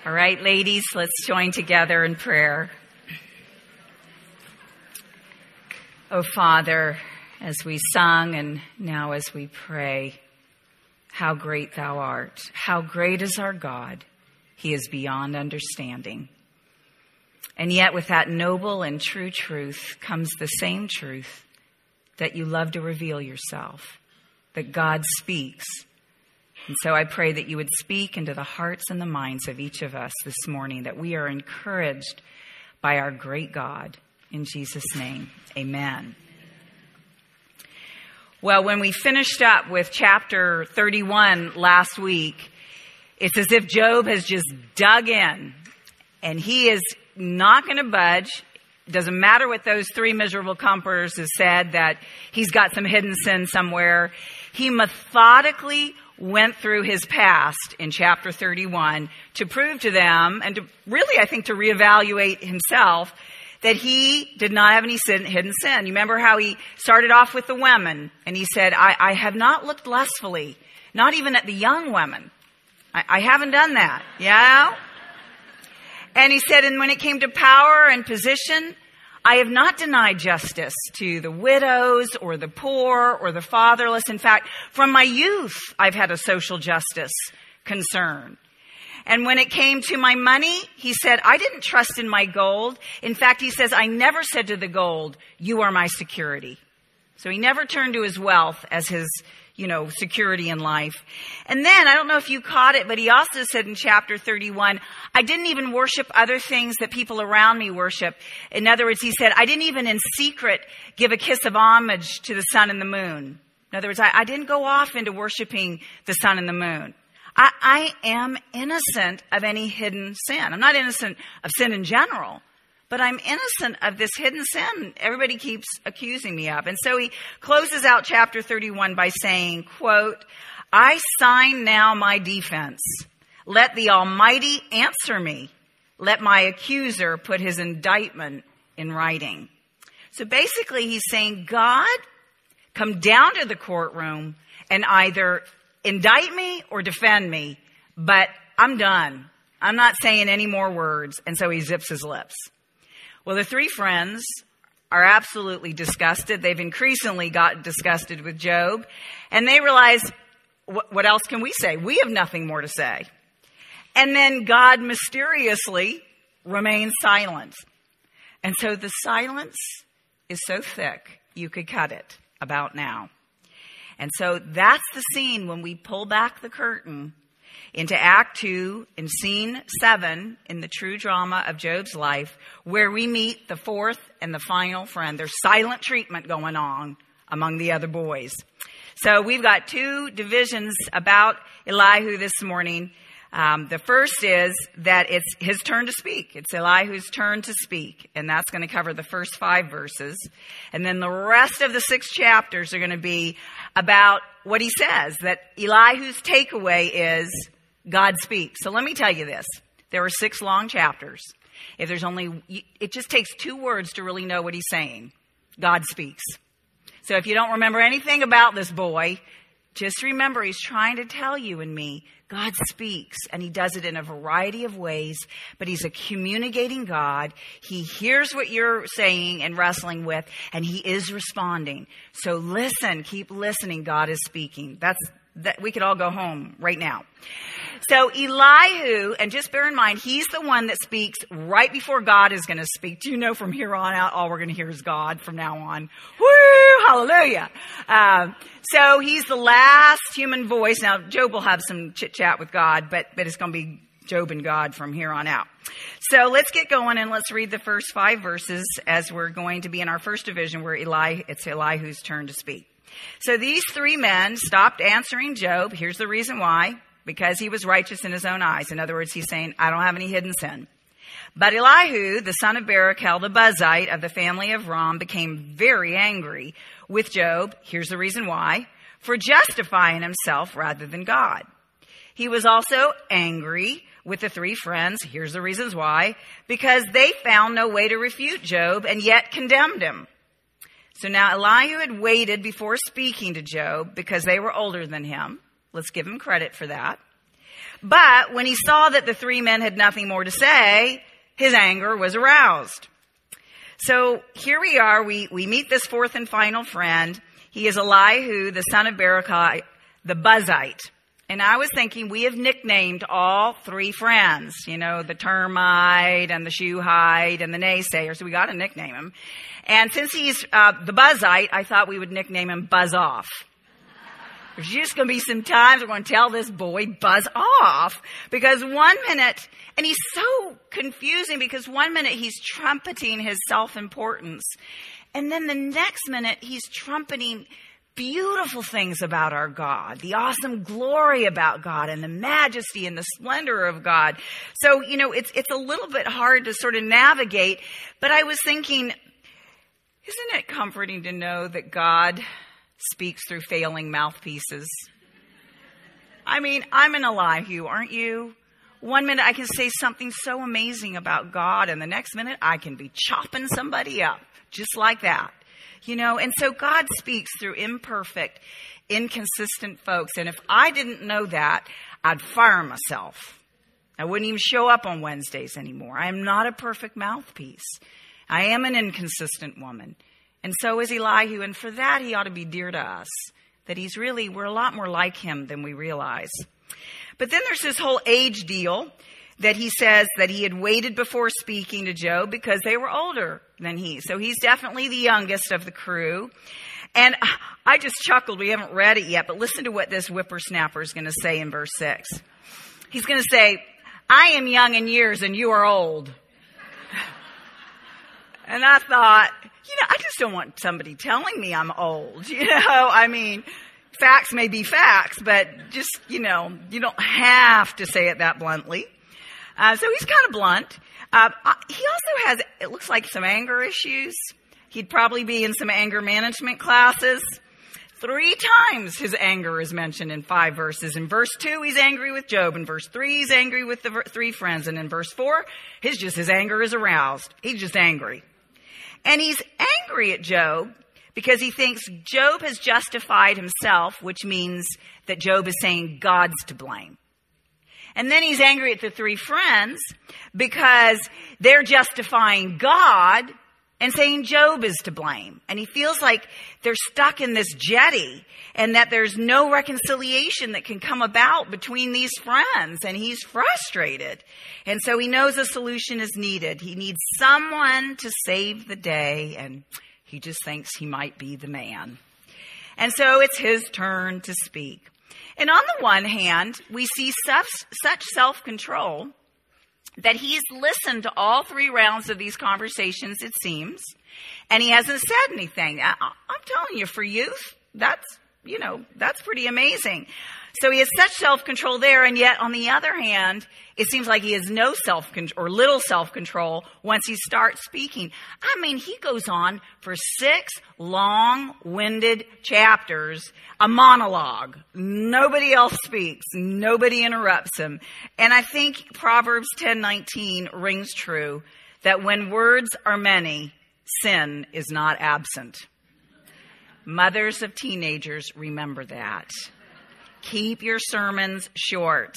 All right, ladies, let's join together in prayer. Oh, Father, as we sung and now as we pray, how great thou art. How great is our God. He is beyond understanding. And yet with that noble and true truth comes the same truth that you love to reveal yourself, that God speaks. And so I pray that you would speak into the hearts and the minds of each of us this morning, that we are encouraged by our great God. In Jesus' name, amen. Well, when we finished up with chapter 31 last week, it's as if Job has just dug in, and he is not going to budge. Doesn't matter what those three miserable comforters have said, that he's got some hidden sin somewhere. He methodically went through his past in chapter 31 to prove to them, and to really, I think, to reevaluate himself, that he did not have any hidden sin. You remember how he started off with the women, and he said, I have not looked lustfully, not even at the young women. I haven't done that. Yeah? And he said, and when it came to power and position, I have not denied justice to the widows or the poor or the fatherless. In fact, from my youth, I've had a social justice concern. And when it came to my money, he said, I didn't trust in my gold. In fact, he says, I never said to the gold, you are my security. So he never turned to his wealth as his, security in life. And then, I don't know if you caught it, but he also said in chapter 31, I didn't even worship other things that people around me worship. In other words, he said, I didn't even in secret give a kiss of homage to the sun and the moon. In other words, I didn't go off into worshiping the sun and the moon. I am innocent of any hidden sin. I'm not innocent of sin in general, but I'm innocent of this hidden sin everybody keeps accusing me of. And so he closes out chapter 31 by saying, quote, I sign now my defense. Let the Almighty answer me. Let my accuser put his indictment in writing. So basically he's saying, God, come down to the courtroom and either indict me or defend me, but I'm done. I'm not saying any more words. And so he zips his lips. Well, the three friends are absolutely disgusted. They've increasingly gotten disgusted with Job. And they realize, what else can we say? We have nothing more to say. And then God mysteriously remains silent. And so the silence is so thick, you could cut it about now. And so that's the scene when we pull back the curtain into Act 2 in Scene 7 in the true drama of Job's life, where we meet the fourth and the final friend. There's silent treatment going on among the other boys. So we've got two divisions about Elihu this morning. The first is that it's his turn to speak. It's Elihu's turn to speak. And that's going to cover the first 5 verses. And then the rest of the 6 chapters are going to be about what he says, that Elihu's takeaway is God speaks. So let me tell you this. There are 6 long chapters. It just takes 2 words to really know what he's saying. God speaks. So if you don't remember anything about this boy, just remember he's trying to tell you and me, God speaks, and he does it in a variety of ways, but he's a communicating God. He hears what you're saying and wrestling with, and he is responding. So listen, keep listening. God is speaking. That we could all go home right now. So Elihu, and just bear in mind, he's the one that speaks right before God is going to speak. Do you know from here on out, all we're going to hear is God from now on? Woo! Hallelujah! So he's the last human voice. Now, Job will have some chit-chat with God, but it's going to be Job and God from here on out. So let's get going and let's read the first 5 verses as we're going to be in our first division where it's Elihu's turn to speak. So these 3 men stopped answering Job. Here's the reason why. Because he was righteous in his own eyes. In other words, he's saying, I don't have any hidden sin. But Elihu, the son of Barachel, the Buzite of the family of Ram, became very angry with Job. Here's the reason why. For justifying himself rather than God. He was also angry with the 3 friends. Here's the reasons why. Because they found no way to refute Job and yet condemned him. So now Elihu had waited before speaking to Job because they were older than him. Let's give him credit for that. But when he saw that the three men had nothing more to say, his anger was aroused. So here we are. We meet this fourth and final friend. He is Elihu, the son of Berechiah, the Buzzite. And I was thinking, we have nicknamed all three friends, the termite and the shoehide and the naysayer. So we got to nickname him. And since he's the Buzzite, I thought we would nickname him Buzz Off. There's just going to be some times we're going to tell this boy, buzz off. Because 1 minute, and he's so confusing because 1 minute he's trumpeting his self-importance. And then the next minute he's trumpeting beautiful things about our God, the awesome glory about God and the majesty and the splendor of God. So, it's a little bit hard to sort of navigate, but I was thinking, isn't it comforting to know that God speaks through failing mouthpieces? I mean, I'm an Elihu, aren't you? 1 minute I can say something so amazing about God, and the next minute I can be chopping somebody up, just like that. And so God speaks through imperfect, inconsistent folks. And if I didn't know that, I'd fire myself. I wouldn't even show up on Wednesdays anymore. I am not a perfect mouthpiece. I am an inconsistent woman. And so is Elihu. And for that, he ought to be dear to us. That we're a lot more like him than we realize. But then there's this whole age deal that he says that he had waited before speaking to Job because they were older than he. So he's definitely the youngest of the crew. And I just chuckled. We haven't read it yet, but listen to what this whippersnapper is going to say in verse 6. He's going to say, I am young in years and you are old. And I thought, I just don't want somebody telling me I'm old. I mean, facts may be facts, but just, you don't have to say it that bluntly. So he's kind of blunt. He also has, it looks like, some anger issues. He'd probably be in some anger management classes. 3 times his anger is mentioned in 5 verses. In verse 2, he's angry with Job. In verse 3, he's angry with the 3 friends. And in verse 4, his anger is aroused. He's just angry. And he's angry at Job because he thinks Job has justified himself, which means that Job is saying God's to blame. And then he's angry at the 3 friends because they're justifying God and saying Job is to blame. And he feels like they're stuck in this jetty and that there's no reconciliation that can come about between these friends. And he's frustrated. And so he knows a solution is needed. He needs someone to save the day, and he just thinks he might be the man. And so it's his turn to speak. And on the one hand, we see such self-control that he's listened to all 3 rounds of these conversations, it seems, and he hasn't said anything. I'm telling you, for youth, that's pretty amazing. So he has such self-control there, and yet on the other hand, it seems like he has no self-control or little self-control once he starts speaking. I mean, he goes on for 6 long-winded chapters, a monologue. Nobody else speaks. Nobody interrupts him. And I think Proverbs 10:19 rings true, that when words are many, sin is not absent. Mothers of teenagers, remember that. Keep your sermons short.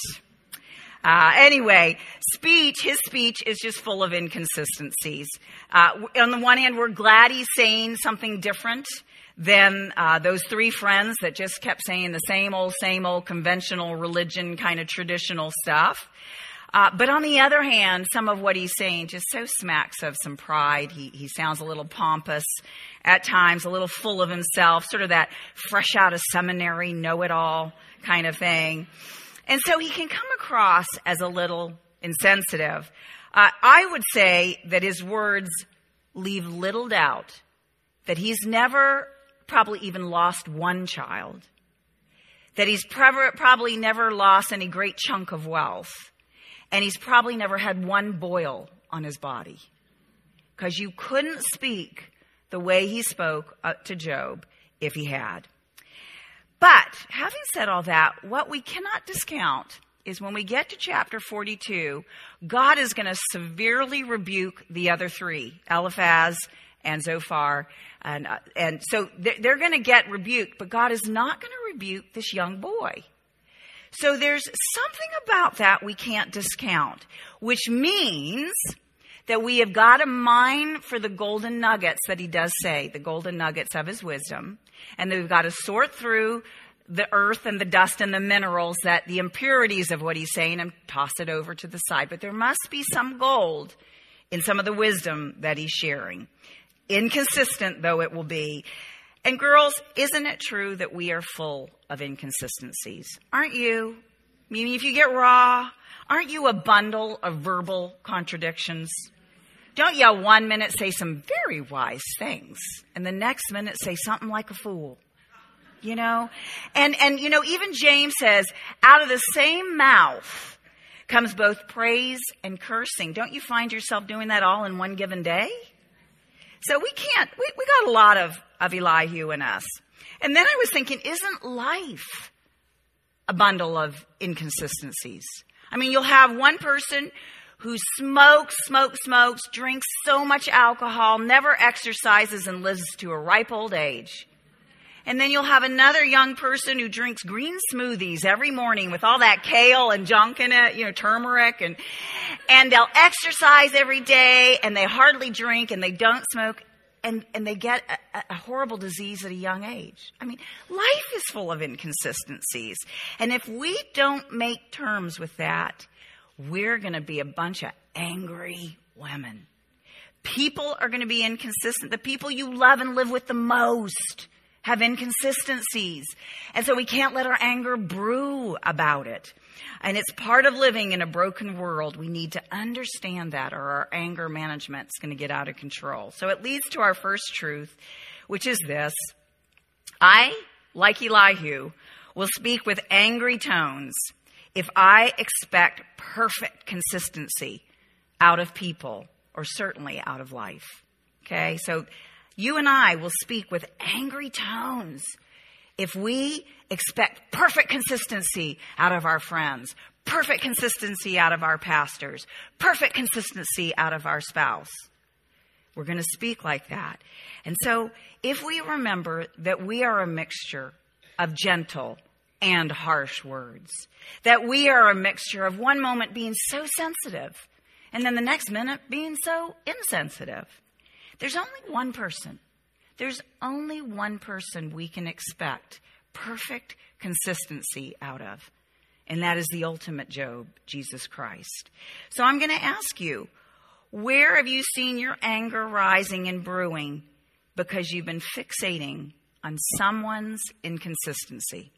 Anyway, his speech is just full of inconsistencies. On the one hand, we're glad he's saying something different than those 3 friends that just kept saying the same old conventional religion kind of traditional stuff. But on the other hand, some of what he's saying just so smacks of some pride. He sounds a little pompous at times, a little full of himself, sort of that fresh out of seminary, know-it-all kind of thing. And so he can come across as a little insensitive. I would say that his words leave little doubt that he's never probably even lost one child, that he's probably never lost any great chunk of wealth, and he's probably never had one boil on his body, because you couldn't speak the way he spoke to Job if he had. But having said all that, what we cannot discount is when we get to chapter 42, God is going to severely rebuke the other 3, Eliphaz and Zophar. And so they're going to get rebuked, but God is not going to rebuke this young boy. So there's something about that we can't discount, which means that we have got to mine for the golden nuggets that he does say, the golden nuggets of his wisdom. And that we've got to sort through the earth and the dust and the minerals, that the impurities of what he's saying, and toss it over to the side. But there must be some gold in some of the wisdom that he's sharing. Inconsistent though it will be. And girls, isn't it true that we are full of inconsistencies? Aren't you? I mean, if you get raw, aren't you a bundle of verbal contradictions? Don't you 1 minute say some very wise things and the next minute say something like a fool? You know? And you know, even James says, out of the same mouth comes both praise and cursing. Don't you find yourself doing that all in one given day? So we got a lot of Elihu in us. And then I was thinking, isn't life a bundle of inconsistencies? I mean, you'll have one person who smokes, drinks so much alcohol, never exercises, and lives to a ripe old age. And then you'll have another young person who drinks green smoothies every morning with all that kale and junk in it, you know, turmeric, and they'll exercise every day, and they hardly drink, and they don't smoke, and they get a horrible disease at a young age. I mean, life is full of inconsistencies. And if we don't make terms with that, we're going to be a bunch of angry women. People are going to be inconsistent. The people you love and live with the most have inconsistencies. And so we can't let our anger brew about it. And it's part of living in a broken world. We need to understand that, or our anger management is going to get out of control. So it leads to our first truth, which is this. I, like Elihu, will speak with angry tones if I expect perfect consistency out of people, or certainly out of life. Okay, so you and I will speak with angry tones if we expect perfect consistency out of our friends, perfect consistency out of our pastors, perfect consistency out of our spouse. We're going to speak like that. And so if we remember that we are a mixture of gentle and harsh words, that we are a mixture of one moment being so sensitive and then the next minute being so insensitive, there's only one person. There's only one person we can expect perfect consistency out of. And that is the ultimate Job, Jesus Christ. So I'm going to ask you, where have you seen your anger rising and brewing because you've been fixating on someone's inconsistency?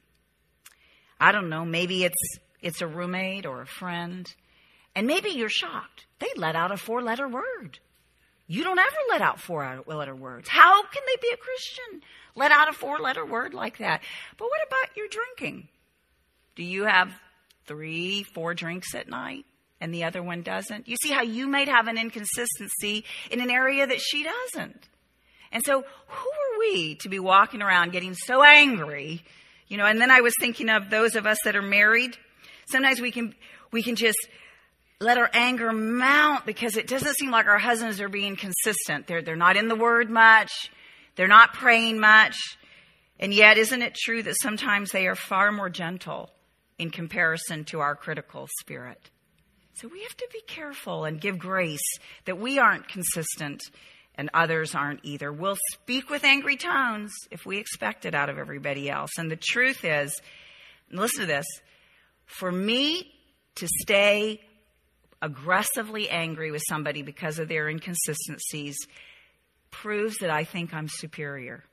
I don't know, maybe it's a roommate or a friend. And maybe you're shocked. They let out a 4-letter word. You don't ever let out 4-letter words. How can they be a Christian? Let out a 4-letter word like that. But what about your drinking? Do you have 3-4 drinks at night and the other one doesn't? You see how you might have an inconsistency in an area that she doesn't. And so who are we to be walking around getting so angry? You know, and then I was thinking of those of us that are married. Sometimes we can just let our anger mount because it doesn't seem like our husbands are being consistent. They're not in the Word much. They're not praying much. And yet, isn't it true that sometimes they are far more gentle in comparison to our critical spirit? So we have to be careful and give grace that we aren't consistent and others aren't either. We'll speak with angry tones if we expect it out of everybody else. And the truth is, and listen to this, for me to stay aggressively angry with somebody because of their inconsistencies proves that I think I'm superior.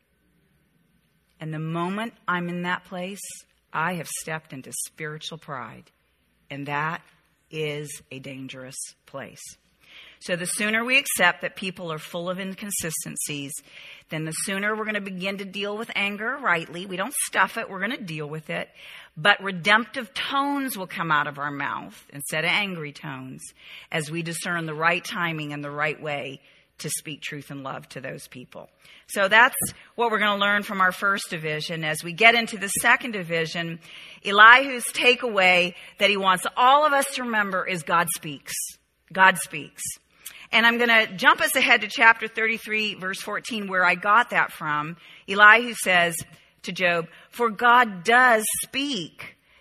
And the moment I'm in that place, I have stepped into spiritual pride. And that is a dangerous place. So the sooner we accept that people are full of inconsistencies, then the sooner we're going to begin to deal with anger rightly. We don't stuff it. We're going to deal with it. But redemptive tones will come out of our mouth instead of angry tones as we discern the right timing and the right way to speak truth and love to those people. So that's what we're going to learn from our first division. As we get into the second division, Elihu's takeaway that he wants all of us to remember is God speaks. God speaks. And I'm going to jump us ahead to chapter 33, verse 14, where I got that from. Elihu says to Job, "For God does speak.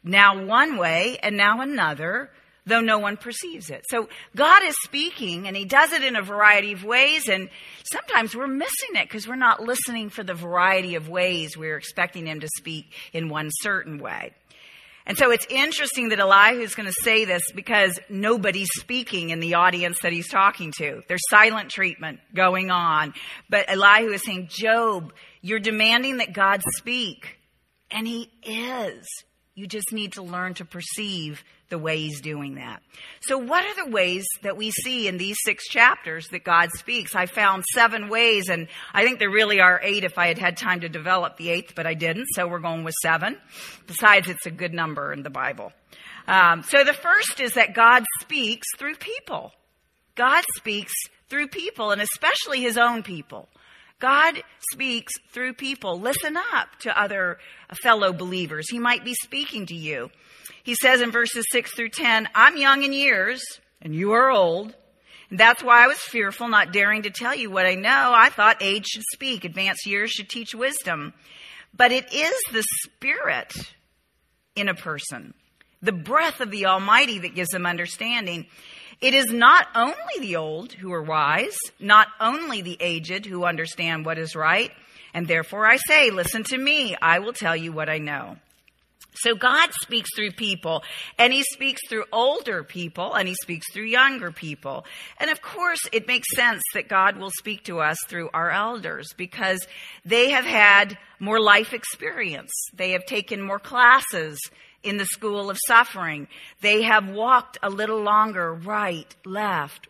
now one way and now another, though no one perceives it. So God is speaking, and he does it in a variety of ways, and sometimes we're missing it because we're not listening for the variety of ways we're expecting him to speak in one certain way. And so it's interesting that Elihu is going to say this because nobody's speaking in the audience that he's talking to. There's silent treatment going on. But Elihu is saying, Job, you're demanding that God speak. And he is. You just need to learn to perceive the way he's doing that. So what are the ways that we see in these 6 chapters that God speaks? I found 7 ways, and I think there really are 8 if I had had time to develop the 8th, but I didn't, so we're going with 7. Besides, it's a good number in the Bible. So the first is that God speaks through people. God speaks through people, and especially his own people. God speaks through people. Listen up to other fellow believers. He might be speaking to you. He says in verses 6 through 10, I'm young in years, and you are old. And that's why I was fearful, not daring to tell you what I know. I thought age should speak, advanced years should teach wisdom. But it is the Spirit in a person, the breath of the Almighty that gives them understanding. It is not only the old who are wise, not only the aged who understand what is right. And therefore I say, listen to me, I will tell you what I know. So God speaks through people, and he speaks through older people, and he speaks through younger people. And of course, it makes sense that God will speak to us through our elders because they have had more life experience. They have taken more classes in the school of suffering. They have walked a little longer right, left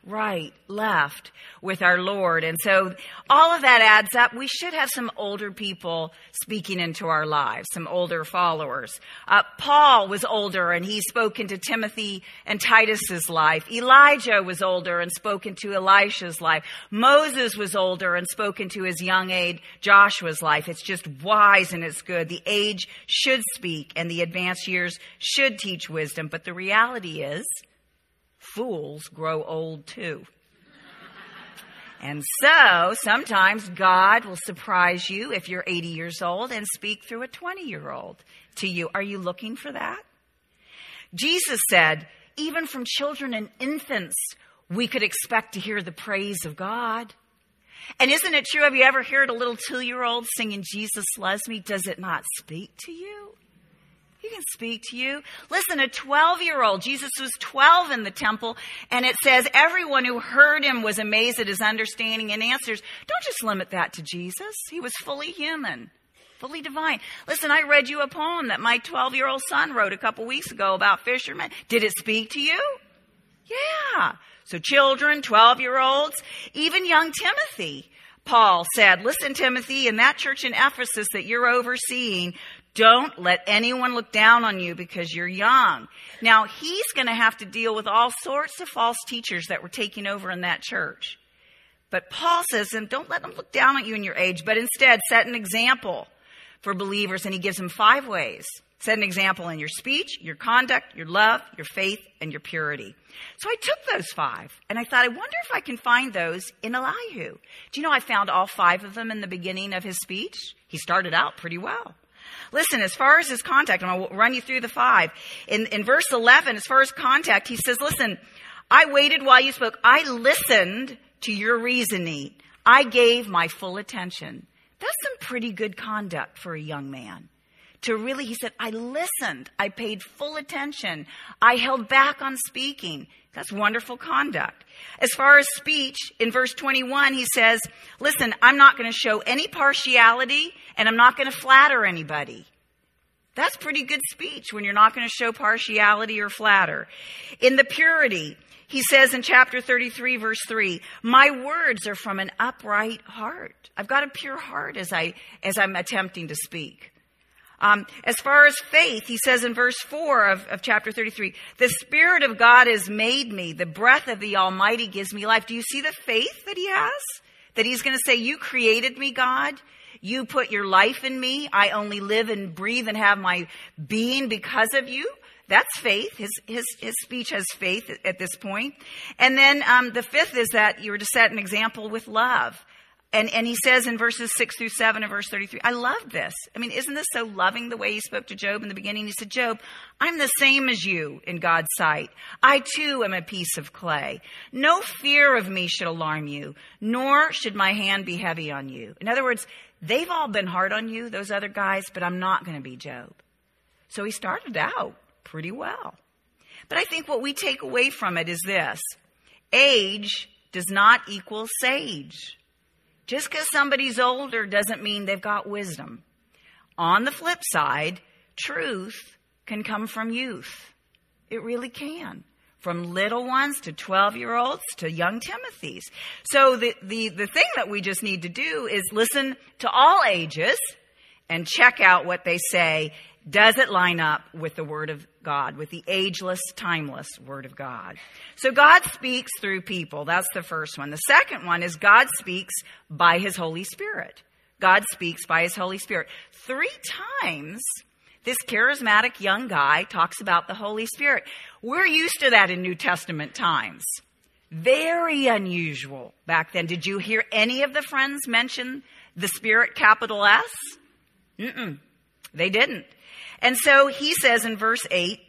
with our Lord. And so all of that adds up. We should have some older people speaking into our lives, some older followers. Paul was older, and he spoke into Timothy and Titus's life. Elijah was older and spoke into Elisha's life. Moses was older and spoke into his young age Joshua's life. It's just wise and it's good. The age should speak, and the advanced years should teach wisdom. But the reality is, fools grow old too. And so sometimes God will surprise you if you're 80 years old and speak through a 20-year-old to you. Are you looking for that? Jesus said, even from children and infants, we could expect to hear the praise of God. And isn't it true? Have you ever heard a little 2-year-old singing, Jesus loves me? Does it not speak to you? He can speak to you. Listen, a 12-year-old, Jesus was 12 in the temple, and it says everyone who heard him was amazed at his understanding and answers. Don't just limit that to Jesus. He was fully human, fully divine. Listen, I read you a poem that my 12-year-old son wrote a couple weeks ago about fishermen. Did it speak to you? Yeah. So children, 12-year-olds, even young Timothy, Paul said, listen, Timothy, in that church in Ephesus that you're overseeing, don't let anyone look down on you because you're young. Now, he's going to have to deal with all sorts of false teachers that were taking over in that church. But Paul says, don't let them look down at you in your age, but instead set an example for believers. And he gives them 5 ways. Set an example in your speech, your conduct, your love, your faith, and your purity. So I took those 5, and I thought, I wonder if I can find those in Elihu. Do you know I found all 5 of them in the beginning of his speech? He started out pretty well. Listen, as far as his contact, and I'll run you through the 5. In verse 11, as far as contact, he says, listen, I waited while you spoke. I listened to your reasoning. I gave my full attention. That's some pretty good conduct for a young man. He said, I listened. I paid full attention. I held back on speaking. That's wonderful conduct. As far as speech, in verse 21, he says, listen, I'm not going to show any partiality, and I'm not going to flatter anybody. That's pretty good speech when you're not going to show partiality or flatter. In the purity, he says in chapter 33, verse 3, my words are from an upright heart. I've got a pure heart as I'm attempting to speak. As far as faith, he says in verse 4 of chapter 33, the Spirit of God has made me. The breath of the Almighty gives me life. Do you see the faith that he has? That he's going to say, you created me, God. You put your life in me. I only live and breathe and have my being because of you. That's faith. His speech has faith at this point. And then the 5th is that you were to set an example with love. And he says in verses 6-7 and verse 33, I love this. I mean, isn't this so loving the way he spoke to Job in the beginning? He said, Job, I'm the same as you in God's sight. I too am a piece of clay. No fear of me should alarm you, nor should my hand be heavy on you. In other words, they've all been hard on you, those other guys, but I'm not going to be Job. So he started out pretty well. But I think what we take away from it is this. Age does not equal sage. Just because somebody's older doesn't mean they've got wisdom. On the flip side, truth can come from youth. It really can. From little ones to 12-year-olds to young Timothys. So the thing that we just need to do is listen to all ages and check out what they say. Does it line up with the Word of God, with the ageless, timeless Word of God? So God speaks through people. That's the first one. The second one is God speaks by His Holy Spirit. God speaks by His Holy Spirit. 3 times this charismatic young guy talks about the Holy Spirit. We're used to that in New Testament times. Very unusual back then. Did you hear any of the friends mention the Spirit, capital S? They didn't. And so he says in verse 8,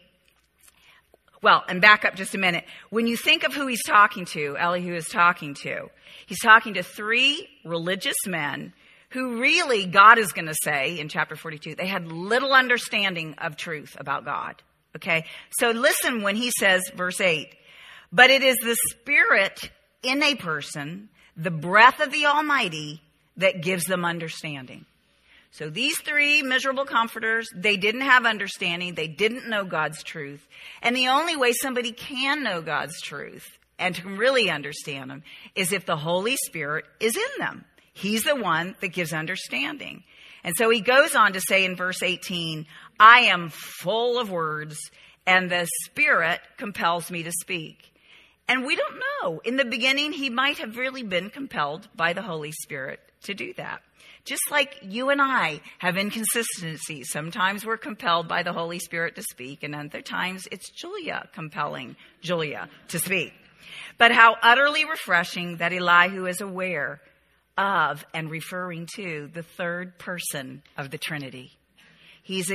well, and back up just a minute. When you think of who he's talking to, Elihu is talking to, he's talking to 3 religious men who really, God is going to say in chapter 42, they had little understanding of truth about God. Okay? So listen when he says, verse 8, but it is the Spirit in a person, the breath of the Almighty, that gives them understanding. So these 3 miserable comforters, they didn't have understanding. They didn't know God's truth. And the only way somebody can know God's truth and to really understand Him is if the Holy Spirit is in them. He's the one that gives understanding. And so he goes on to say in verse 18, I am full of words and the Spirit compels me to speak. And we don't know. In the beginning, he might have really been compelled by the Holy Spirit to do that. Just like you and I have inconsistencies. Sometimes we're compelled by the Holy Spirit to speak, and other times it's Julia compelling Julia to speak. But how utterly refreshing that Elihu is aware of and referring to the third person of the Trinity. He's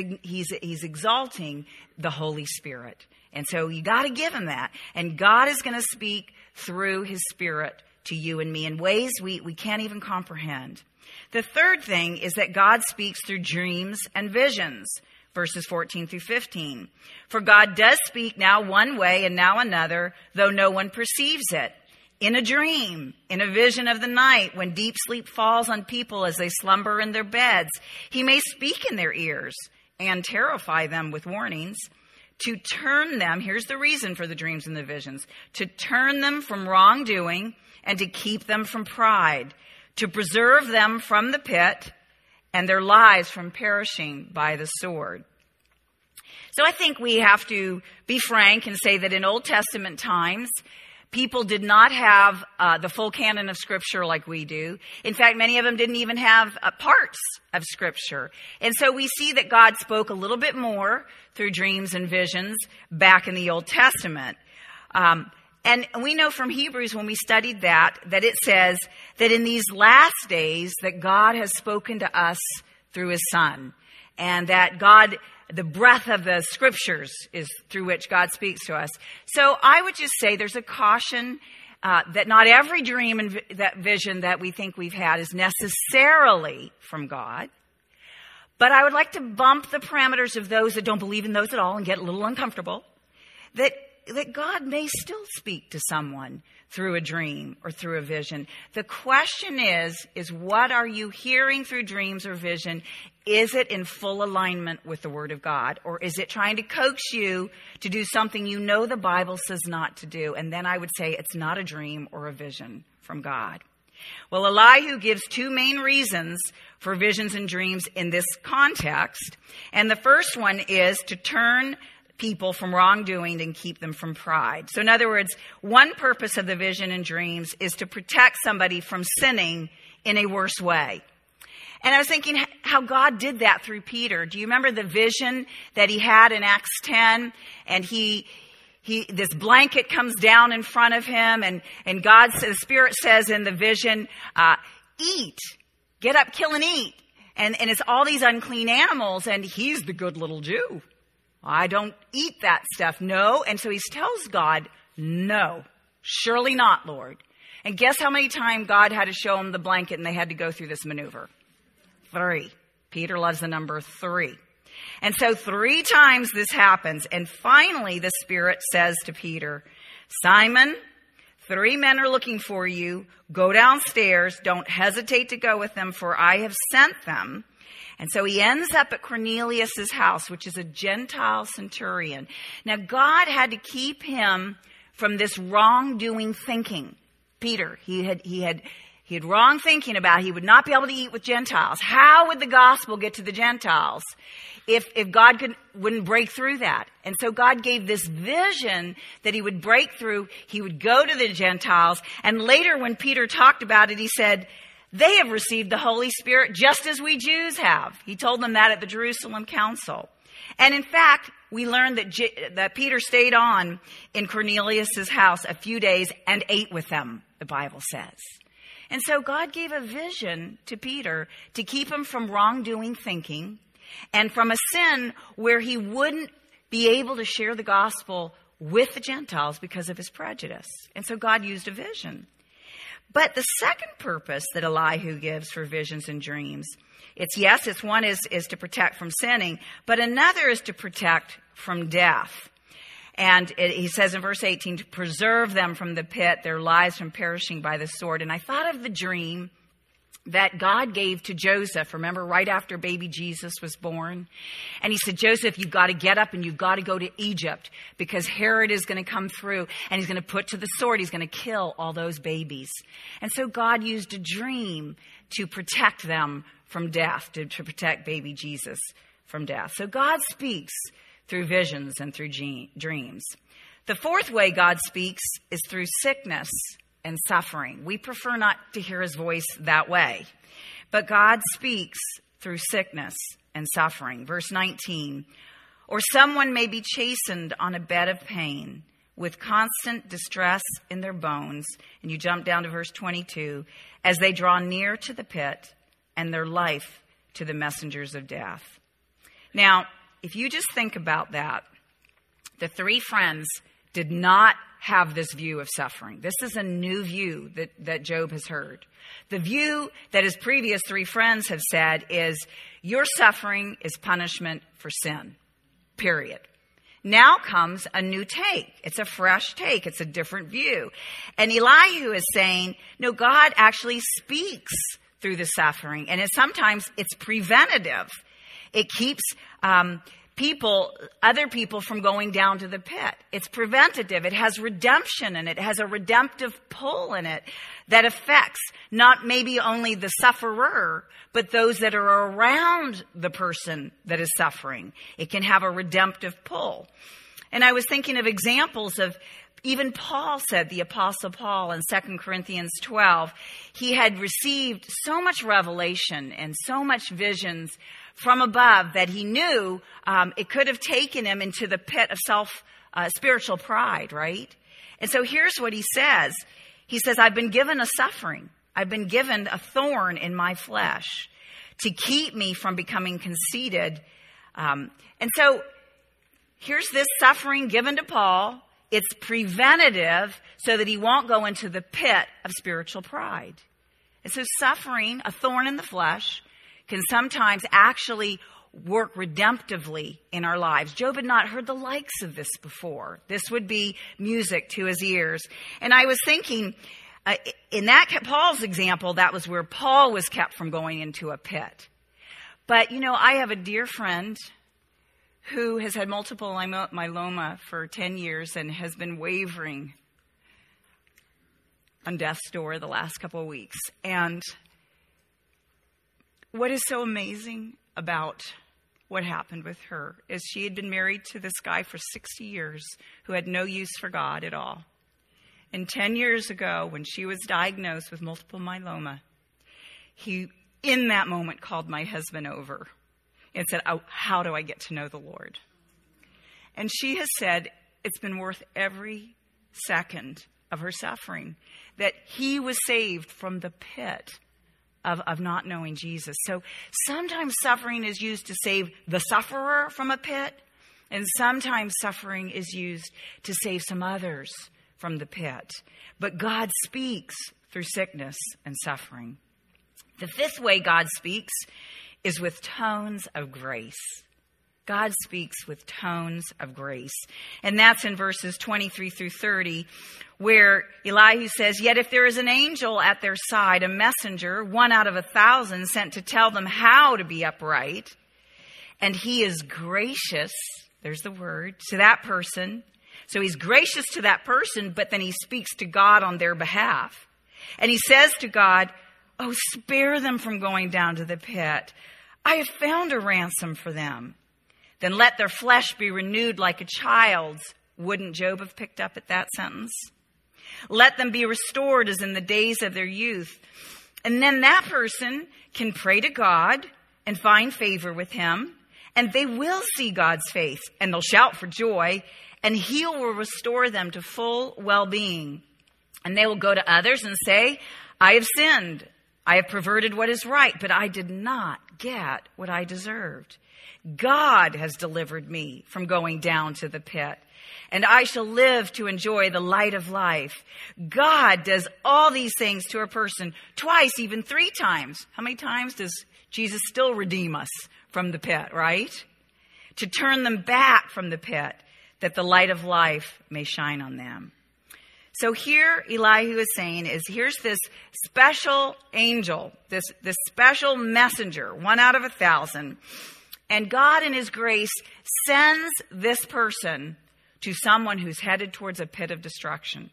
exalting the Holy Spirit. And so you got to give him that. And God is going to speak through His Spirit to you and me in ways we can't even comprehend. The third thing is that God speaks through dreams and visions, verses 14-15. For God does speak now one way and now another, though no one perceives it. In a dream, in a vision of the night, when deep sleep falls on people as they slumber in their beds, He may speak in their ears and terrify them with warnings to turn them, here's the reason for the dreams and the visions, to turn them from wrongdoing and to keep them from pride, to preserve them from the pit and their lives from perishing by the sword. So I think we have to be frank and say that in Old Testament times, people did not have the full canon of Scripture like we do. In fact, many of them didn't even have parts of Scripture. And so we see that God spoke a little bit more through dreams and visions back in the Old Testament. And we know from Hebrews when we studied that it says that in these last days that God has spoken to us through His Son. And that God, the breath of the Scriptures is through which God speaks to us. So I would just say there's a caution that not every dream and that vision that we think we've had is necessarily from God. But I would like to bump the parameters of those that don't believe in those at all and get a little uncomfortable. That God may still speak to someone through a dream or through a vision. The question is what are you hearing through dreams or vision? Is it in full alignment with the Word of God? Or is it trying to coax you to do something you know the Bible says not to do? And then I would say it's not a dream or a vision from God. Well, Elihu gives 2 main reasons for visions and dreams in this context. And the first one is to turn people from wrongdoing and keep them from pride. So in other words, one purpose of the vision and dreams is to protect somebody from sinning in a worse way. And I was thinking how God did that through Peter. Do you remember the vision that he had in Acts 10? And this blanket comes down in front of him, and God says, the Spirit says in the vision, eat. Get up, kill, and eat. And it's all these unclean animals, and he's the good little Jew. I don't eat that stuff. No. And so he tells God, no, surely not, Lord. And guess how many times God had to show him the blanket and they had to go through this maneuver? 3. Peter loves the number 3. And so 3 times this happens. And finally, the Spirit says to Peter, Simon, 3 men are looking for you. Go downstairs. Don't hesitate to go with them, for I have sent them. And so he ends up at Cornelius' house, which is a Gentile centurion. Now, God had to keep him from this wrongdoing thinking. Peter, he had wrong thinking about he would not be able to eat with Gentiles. How would the gospel get to the Gentiles if God wouldn't break through that? And so God gave this vision that he would break through. He would go to the Gentiles. And later when Peter talked about it, he said, they have received the Holy Spirit just as we Jews have. He told them that at the Jerusalem Council. And in fact, we learned that Peter stayed on in Cornelius' house a few days and ate with them, the Bible says. And so God gave a vision to Peter to keep him from wrongdoing thinking and from a sin where he wouldn't be able to share the gospel with the Gentiles because of his prejudice. And so God used a vision. But the second purpose that Elihu gives for visions and dreams, it's one is to protect from sinning, but another is to protect from death. And he says in verse 18, to preserve them from the pit, their lives from perishing by the sword. And I thought of the dream that God gave to Joseph, remember, right after baby Jesus was born. And he said, Joseph, you've got to get up and you've got to go to Egypt because Herod is going to come through and he's going to put to the sword. He's going to kill all those babies. And so God used a dream to protect them from death, to protect baby Jesus from death. So God speaks through visions and through dreams. The fourth way God speaks is through sickness and suffering. We prefer not to hear his voice that way. But God speaks through sickness and suffering. Verse 19, or someone may be chastened on a bed of pain with constant distress in their bones. And you jump down to verse 22, as they draw near to the pit and their life to the messengers of death. Now, if you just think about that, the 3 friends did not have this view of suffering. This is a new view that Job has heard. The view that his previous 3 friends have said is, your suffering is punishment for sin, period. Now comes a new take. It's a fresh take. It's a different view. And Elihu is saying, no, God actually speaks through the suffering. And sometimes it's preventative. It keeps other people from going down to the pit. It's preventative. It has redemption in it. It has a redemptive pull in it that affects not maybe only the sufferer, but those that are around the person that is suffering. It can have a redemptive pull. And I was thinking of examples of even Paul said, the Apostle Paul in 2 Corinthians 12, he had received so much revelation and so much visions from above that he knew it could have taken him into the pit of spiritual pride, right? And so here's what he says. He says, I've been given a suffering. I've been given a thorn in my flesh to keep me from becoming conceited. And so here's this suffering given to Paul. It's preventative so that he won't go into the pit of spiritual pride. And so suffering, a thorn in the flesh, can sometimes actually work redemptively in our lives. Job had not heard the likes of this before. This would be music to his ears. And I was thinking, in Paul's example, that was where Paul was kept from going into a pit. But, I have a dear friend who has had multiple myeloma for 10 years and has been wavering on death's door the last couple of weeks. And what is so amazing about what happened with her is she had been married to this guy for 60 years who had no use for God at all. And 10 years ago, when she was diagnosed with multiple myeloma, he, in that moment, called my husband over and said, oh, how do I get to know the Lord? And she has said it's been worth every second of her suffering, that he was saved from the pit of not knowing Jesus. So sometimes suffering is used to save the sufferer from a pit, and sometimes suffering is used to save some others from the pit. But God speaks through sickness and suffering. The fifth way God speaks is with tones of grace. God speaks with tones of grace. And that's in verses 23 through 30, where Elihu says, "Yet if there is an angel at their side, a messenger, 1 out of 1,000, sent to tell them how to be upright, and he is gracious," there's the word, "to that person." So he's gracious to that person, but then he speaks to God on their behalf. And he says to God, "Oh, spare them from going down to the pit. I have found a ransom for them. Then let their flesh be renewed like a child's." Wouldn't Job have picked up at that sentence? "Let them be restored as in the days of their youth." And then that person can pray to God and find favor with him, and they will see God's face, and they'll shout for joy, and he will restore them to full well-being. And they will go to others and say, "I have sinned. I have perverted what is right, but I did not get what I deserved. God has delivered me from going down to the pit, and I shall live to enjoy the light of life." God does all these things to a person twice, even 3 times. How many times does Jesus still redeem us from the pit, right? To turn them back from the pit, that the light of life may shine on them. So here Elihu is saying here's this special angel, this special messenger, 1 out of 1,000. And God in his grace sends this person to someone who's headed towards a pit of destruction.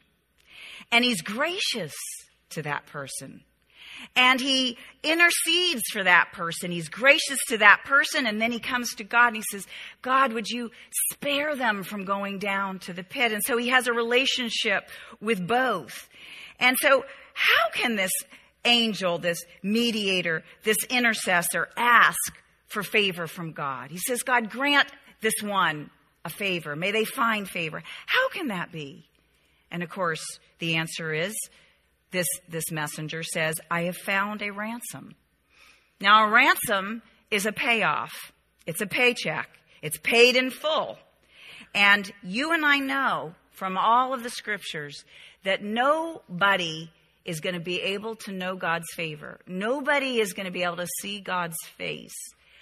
And he's gracious to that person. And he intercedes for that person. He's gracious to that person. And then he comes to God and he says, "God, would you spare them from going down to the pit?" And so he has a relationship with both. And so how can this angel, this mediator, this intercessor ask for favor from God? He says, "God, grant this one a favor. May they find favor." How can that be? And of course, the answer is, this messenger says, "I have found a ransom." Now, a ransom is a payoff. It's a paycheck. It's paid in full. And you and I know from all of the scriptures that nobody is going to be able to know God's favor. Nobody is going to be able to see God's face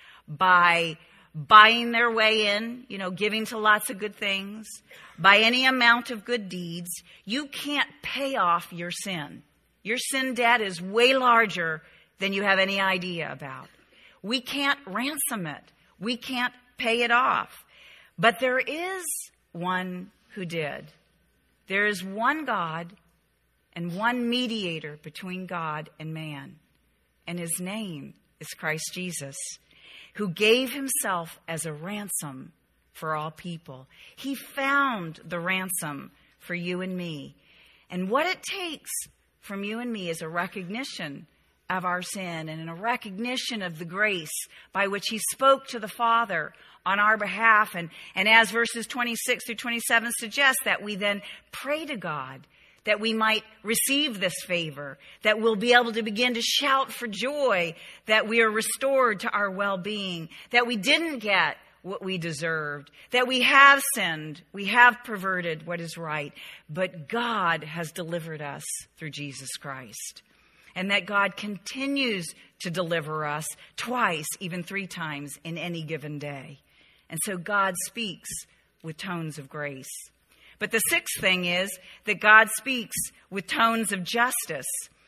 by buying their way in, giving to lots of good things, by any amount of good deeds. You can't pay off your sin. Your sin debt is way larger than you have any idea about. We can't ransom it. We can't pay it off. But there is one who did. There is one God and one mediator between God and man. And his name is Christ Jesus, who gave himself as a ransom for all people. He found the ransom for you and me. And what it takes from you and me is a recognition of our sin and a recognition of the grace by which he spoke to the Father on our behalf. And as verses 26 through 27 suggest, that we then pray to God that we might receive this favor, that we'll be able to begin to shout for joy, that we are restored to our well-being, that we didn't get what we deserved, that we have sinned, we have perverted what is right, but God has delivered us through Jesus Christ. And that God continues to deliver us twice, even 3 times in any given day. And so God speaks with tones of grace. But the 6th thing is that God speaks with tones of justice.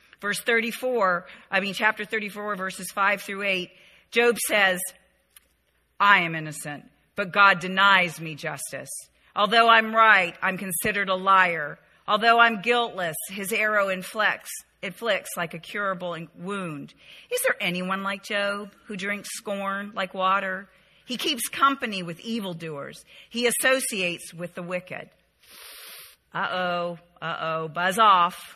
Chapter 34, verses 5 through 8, Job says, "I am innocent, but God denies me justice. Although I'm right, I'm considered a liar. Although I'm guiltless, his arrow inflicts like a curable wound. Is there anyone like Job who drinks scorn like water? He keeps company with evildoers. He associates with the wicked." Buzz off.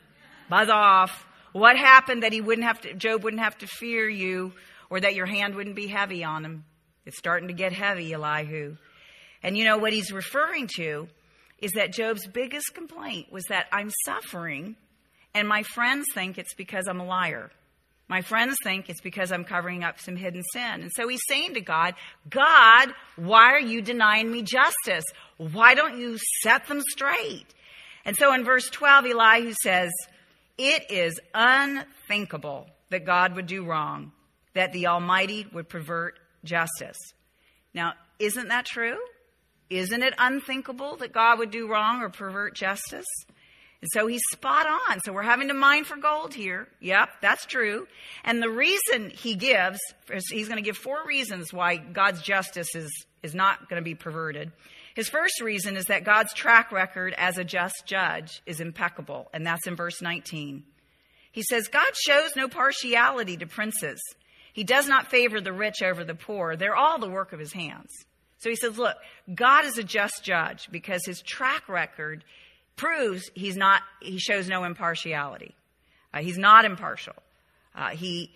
What happened that Job wouldn't have to fear you, or that your hand wouldn't be heavy on him? It's starting to get heavy, Elihu. And what he's referring to is that Job's biggest complaint was that I'm suffering and my friends think it's because I'm a liar. My friends think it's because I'm covering up some hidden sin. And so he's saying to God, God, why are you denying me justice? Why don't you set them straight? And so in verse 12, Elihu says, it is unthinkable that God would do wrong, that the Almighty would pervert justice. Now, isn't that true? Isn't it unthinkable that God would do wrong or pervert justice? And so he's spot on. So we're having to mine for gold here. Yep, that's true. And the reason he gives, he's going to give 4 reasons why God's justice is not going to be perverted. His first reason is that God's track record as a just judge is impeccable. And that's in verse 19. He says, God shows no partiality to princes. He does not favor the rich over the poor. They're all the work of his hands. So he says, look, God is a just judge because his track record proves he shows no impartiality. He's not impartial. He's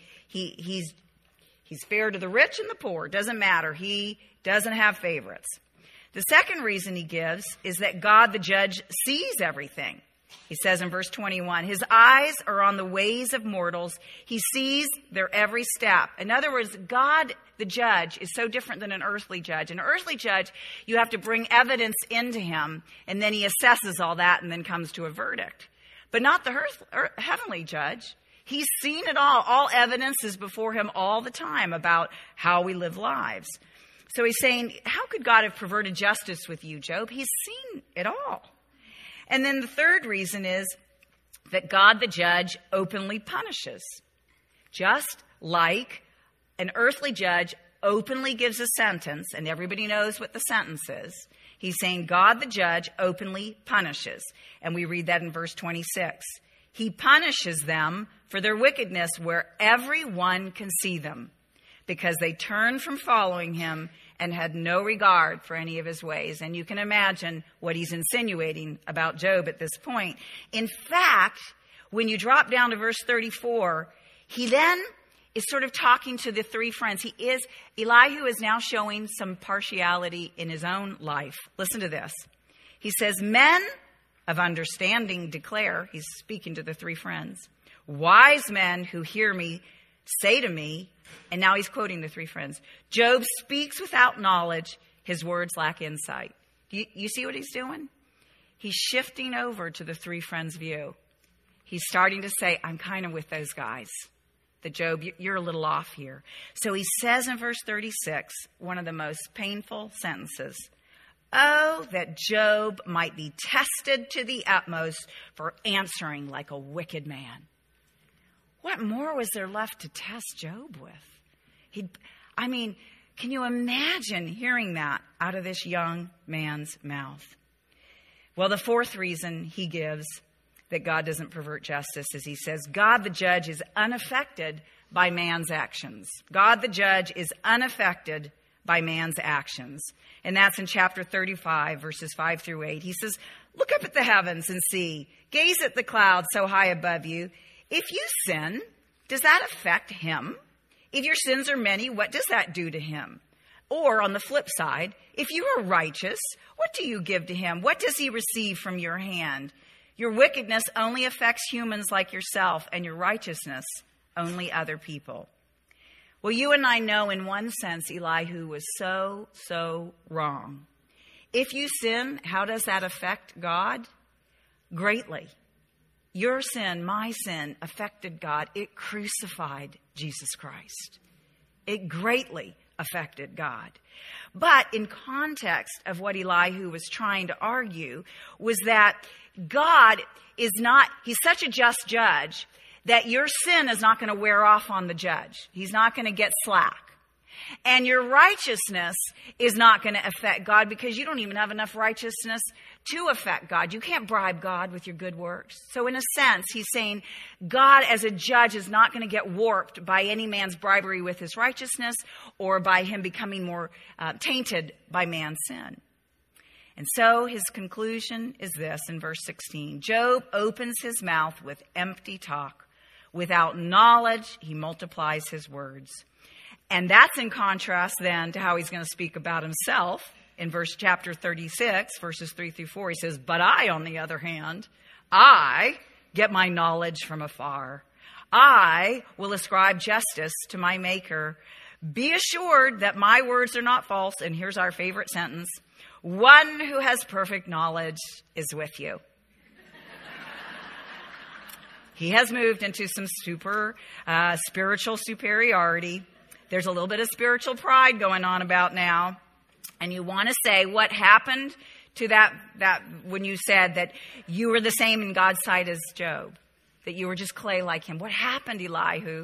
fair to the rich and the poor. Doesn't matter. He doesn't have favorites. The second reason he gives is that God, the judge, sees everything. He says in verse 21, his eyes are on the ways of mortals. He sees their every step. In other words, God, the judge, is so different than an earthly judge. An earthly judge, you have to bring evidence into him, and then he assesses all that and then comes to a verdict. But not the heavenly judge. He's seen it all. All evidence is before him all the time about how we live lives. So he's saying, how could God have perverted justice with you, Job? He's seen it all. And then the third reason is that God, the judge, openly punishes. Just like an earthly judge openly gives a sentence, and everybody knows what the sentence is, he's saying God, the judge, openly punishes. And we read that in verse 26. He punishes them for their wickedness where everyone can see them, because they turned from following him and had no regard for any of his ways. And you can imagine what he's insinuating about Job at this point. In fact, when you drop down to verse 34, he then is sort of talking to the 3 friends. Elihu is now showing some partiality in his own life. Listen to this. He says, men of understanding declare, he's speaking to the 3 friends, wise men who hear me say to me, and now he's quoting the 3 friends, Job speaks without knowledge. His words lack insight. You see what he's doing? He's shifting over to the 3 friends' view. He's starting to say, I'm kind of with those guys. That Job, you're a little off here. So he says in verse 36, one of the most painful sentences, oh, that Job might be tested to the utmost for answering like a wicked man. What more was there left to test Job with? Can you imagine hearing that out of this young man's mouth? Well, the 4th reason he gives that God doesn't pervert justice is he says, God the judge is unaffected by man's actions. God the judge is unaffected by man's actions. And that's in chapter 35, verses 5 through 8. He says, look up at the heavens and see. Gaze at the clouds so high above you. If you sin, does that affect him? If your sins are many, what does that do to him? Or on the flip side, if you are righteous, what do you give to him? What does he receive from your hand? Your wickedness only affects humans like yourself, and your righteousness only other people. Well, you and I know in one sense Elihu was so wrong. If you sin, how does that affect God? Greatly. Your sin, my sin, affected God. It crucified Jesus Christ. It greatly affected God. But in context of what Elihu was trying to argue was that God is not, he's such a just judge that your sin is not going to wear off on the judge. He's not going to get slack. And your righteousness is not going to affect God because you don't even have enough righteousness to affect God. You can't bribe God with your good works. So in a sense, he's saying God as a judge is not going to get warped by any man's bribery with his righteousness or by him becoming more tainted by man's sin. And so his conclusion is this in verse 16. Job opens his mouth with empty talk. Without knowledge, he multiplies his words. And that's in contrast then to how he's going to speak about himself in chapter 36, verses 3 through 4. He says, but I, on the other hand, I get my knowledge from afar. I will ascribe justice to my Maker. Be assured that my words are not false. And here's our favorite sentence. One who has perfect knowledge is with you. He has moved into some spiritual superiority. There's a little bit of spiritual pride going on about now. And you want to say what happened to that when you said that you were the same in God's sight as Job, that you were just clay like him. What happened, Elihu?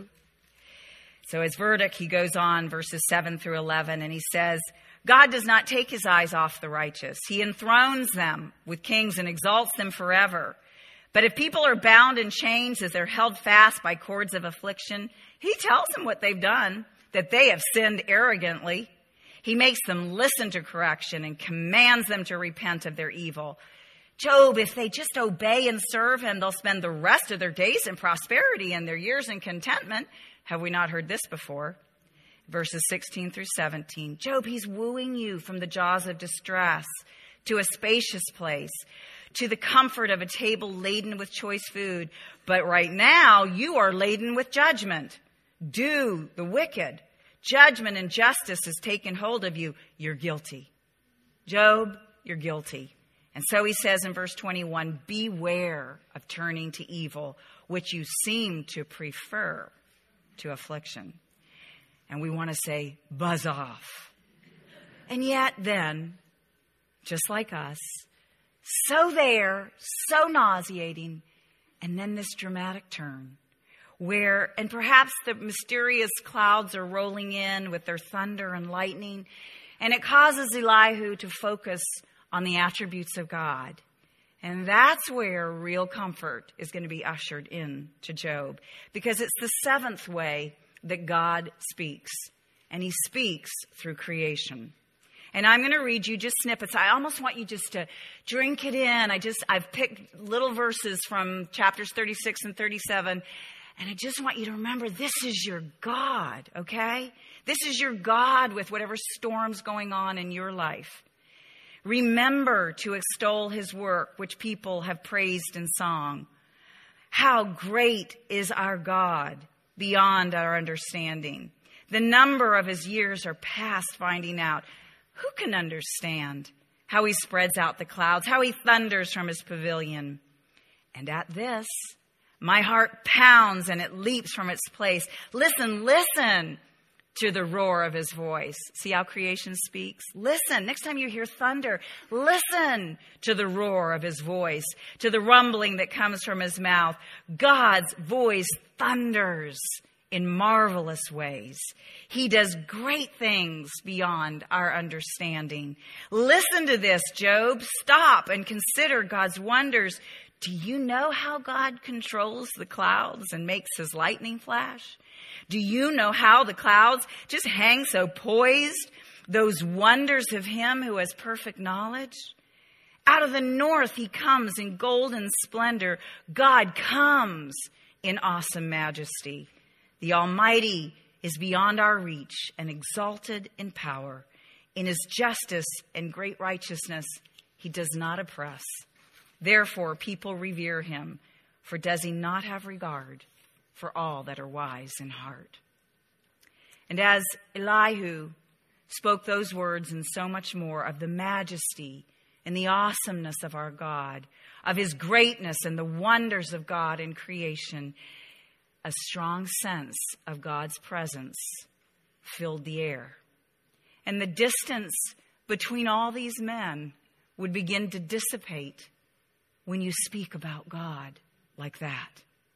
So his verdict, he goes on, verses 7 through 11, and he says, God does not take his eyes off the righteous. He enthrones them with kings and exalts them forever. But if people are bound in chains as they're held fast by cords of affliction, he tells them what they've done, that they have sinned arrogantly. He makes them listen to correction and commands them to repent of their evil. Job, if they just obey and serve him, they'll spend the rest of their days in prosperity and their years in contentment. Have we not heard this before? Verses 16 through 17. Job, he's wooing you from the jaws of distress to a spacious place, to the comfort of a table laden with choice food. But right now, you are laden with judgment. Do the wicked. Judgment and justice has taken hold of you. You're guilty. Job, you're guilty. And so he says in verse 21, beware of turning to evil, which you seem to prefer to affliction. And we want to say, buzz off. And yet then, just like us, so there, so nauseating, and then this dramatic turn where, and perhaps the mysterious clouds are rolling in with their thunder and lightning, and it causes Elihu to focus on the attributes of God. And that's where real comfort is going to be ushered in to Job, because it's the seventh way that God speaks, and he speaks through creation. And I'm going to read you just snippets. I almost want you just to drink it in. I've picked little verses from chapters 36 and 37, and I just want you to remember this is your God, okay? This is your God with whatever storm's going on in your life. Remember to extol his work, which people have praised in song. How great is our God beyond our understanding. The number of his years are past finding out. Who can understand how he spreads out the clouds, how he thunders from his pavilion? And at this, my heart pounds and it leaps from its place. Listen, listen to the roar of his voice. See how creation speaks? Listen. Next time you hear thunder, listen to the roar of his voice, to the rumbling that comes from his mouth. God's voice thunders in marvelous ways. He does great things beyond our understanding. Listen to this, Job. Stop and consider God's wonders. Do you know how God controls the clouds and makes his lightning flash? Do you know how the clouds just hang so poised? Those wonders of him who has perfect knowledge? Out of the north he comes in golden splendor. God comes in awesome majesty. The Almighty is beyond our reach and exalted in power. In his justice and great righteousness, he does not oppress. Therefore, people revere him, for does he not have regard for all that are wise in heart? And as Elihu spoke those words and so much more of the majesty and the awesomeness of our God, of his greatness and the wonders of God in creation, a strong sense of God's presence filled the air. And the distance between all these men would begin to dissipate when you speak about God like that.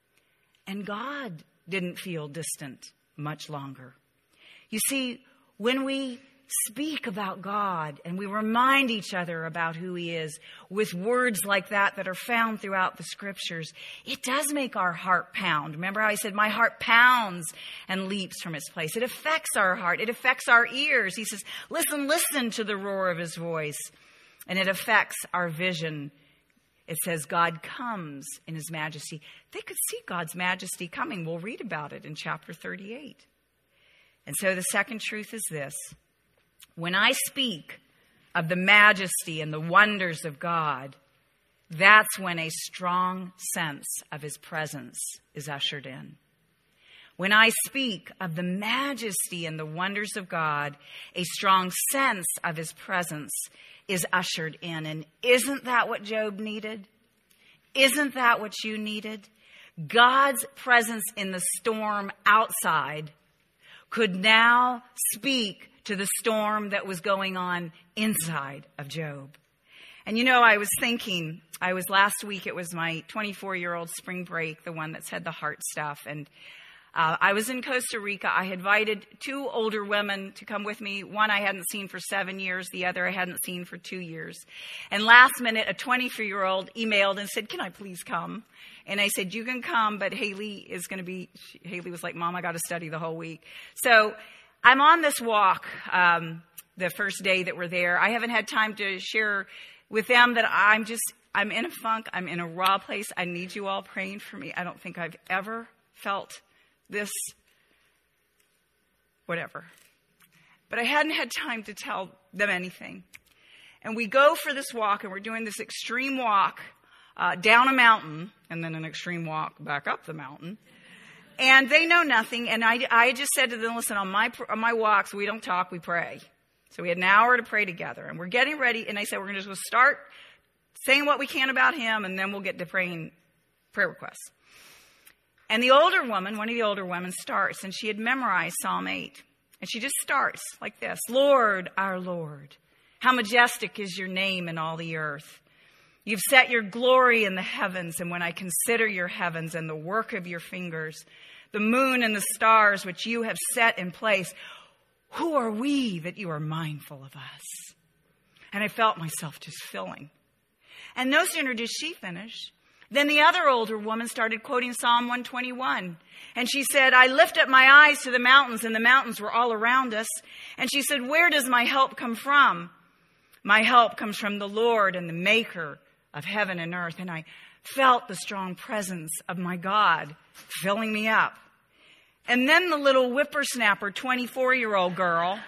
And God didn't feel distant much longer. You see, when we speak about God and we remind each other about who he is with words like that are found throughout the scriptures, it does make our heart pound. Remember how I said, my heart pounds and leaps from its place. It affects our heart. It affects our ears. He says, listen, listen to the roar of his voice. And it affects our vision. It says God comes in his majesty. They could see God's majesty coming. We'll read about it in chapter 38. And so the second truth is this. When I speak of the majesty and the wonders of God, that's when a strong sense of his presence is ushered in. When I speak of the majesty and the wonders of God, a strong sense of his presence is ushered in. And isn't that what Job needed? Isn't that what you needed? God's presence in the storm outside could now speak to the storm that was going on inside of Job. And I was thinking, last week, it was my 24-year-old spring break, the one that's had the heart stuff. And I was in Costa Rica. I had invited 2 older women to come with me. One I hadn't seen for 7 years. The other I hadn't seen for 2 years. And last minute, a 24-year-old emailed and said, "Can I please come?" And I said, "You can come, but Haley was like, "Mom, I got to study the whole week." So I'm on this walk the first day that we're there. I haven't had time to share with them that I'm in a funk. I'm in a raw place. I need you all praying for me. I don't think I've ever felt this, whatever. But I hadn't had time to tell them anything. And we go for this walk, and we're doing this extreme walk down a mountain, and then an extreme walk back up the mountain. And they know nothing. And I just said to them, "Listen, on my walks, we don't talk, we pray." So we had an hour to pray together. And we're getting ready. And I said, we're going to start saying what we can about him, and then we'll get to praying prayer requests. And the older woman, one of the older women, starts, and she had memorized Psalm 8. And she just starts like this: "Lord, our Lord, how majestic is your name in all the earth. You've set your glory in the heavens, and when I consider your heavens and the work of your fingers, the moon and the stars which you have set in place, who are we that you are mindful of us?" And I felt myself just filling. And no sooner did she finish, then the other older woman started quoting Psalm 121. And she said, "I lift up my eyes to the mountains," and the mountains were all around us. And she said, "Where does my help come from? My help comes from the Lord and the maker of heaven and earth." And I felt the strong presence of my God filling me up. And then the little whippersnapper, 24-year-old girl,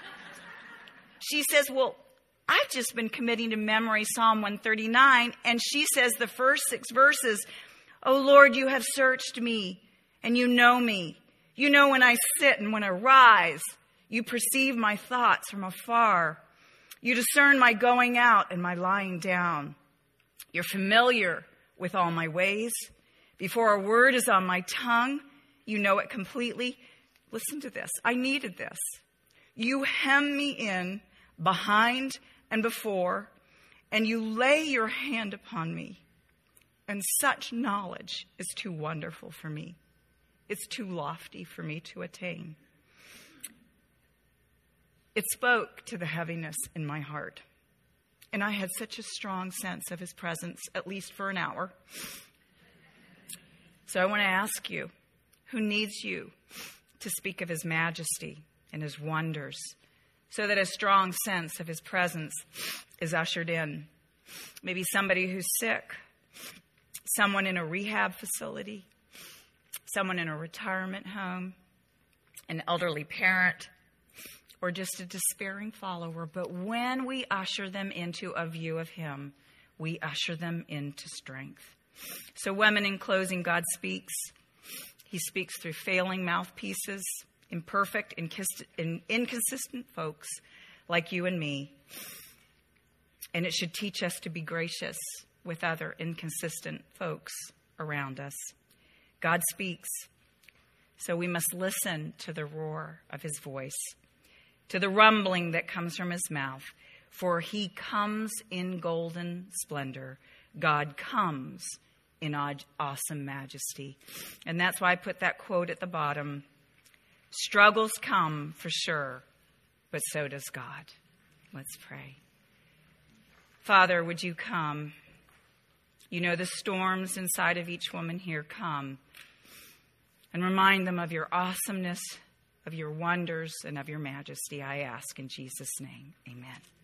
she says, "Well, I've just been committing to memory Psalm 139. And she says the first 6 verses, "Oh Lord, you have searched me and you know me. You know when I sit and when I rise. You perceive my thoughts from afar. You discern my going out and my lying down. You're familiar with all my ways. Before a word is on my tongue, you know it completely." Listen to this. I needed this. "You hem me in behind and before, and you lay your hand upon me. And such knowledge is too wonderful for me. It's too lofty for me to attain." It spoke to the heaviness in my heart. And I had such a strong sense of his presence, at least for an hour. So I want to ask you, who needs you to speak of his majesty and his wonders, so that a strong sense of his presence is ushered in? Maybe somebody who's sick, someone in a rehab facility, someone in a retirement home, an elderly parent, or just a despairing follower. But when we usher them into a view of him, we usher them into strength. So women, in closing, God speaks. He speaks through failing mouthpieces, imperfect, inconsistent folks like you and me. And it should teach us to be gracious with other inconsistent folks around us. God speaks, so we must listen to the roar of his voice, to the rumbling that comes from his mouth. For he comes in golden splendor. God comes in awesome majesty. And that's why I put that quote at the bottom. Struggles come for sure, but so does God. Let's pray. Father, would you come? You know the storms inside of each woman here. Come and remind them of your awesomeness, of your wonders, and of your majesty. I ask in Jesus' name, amen.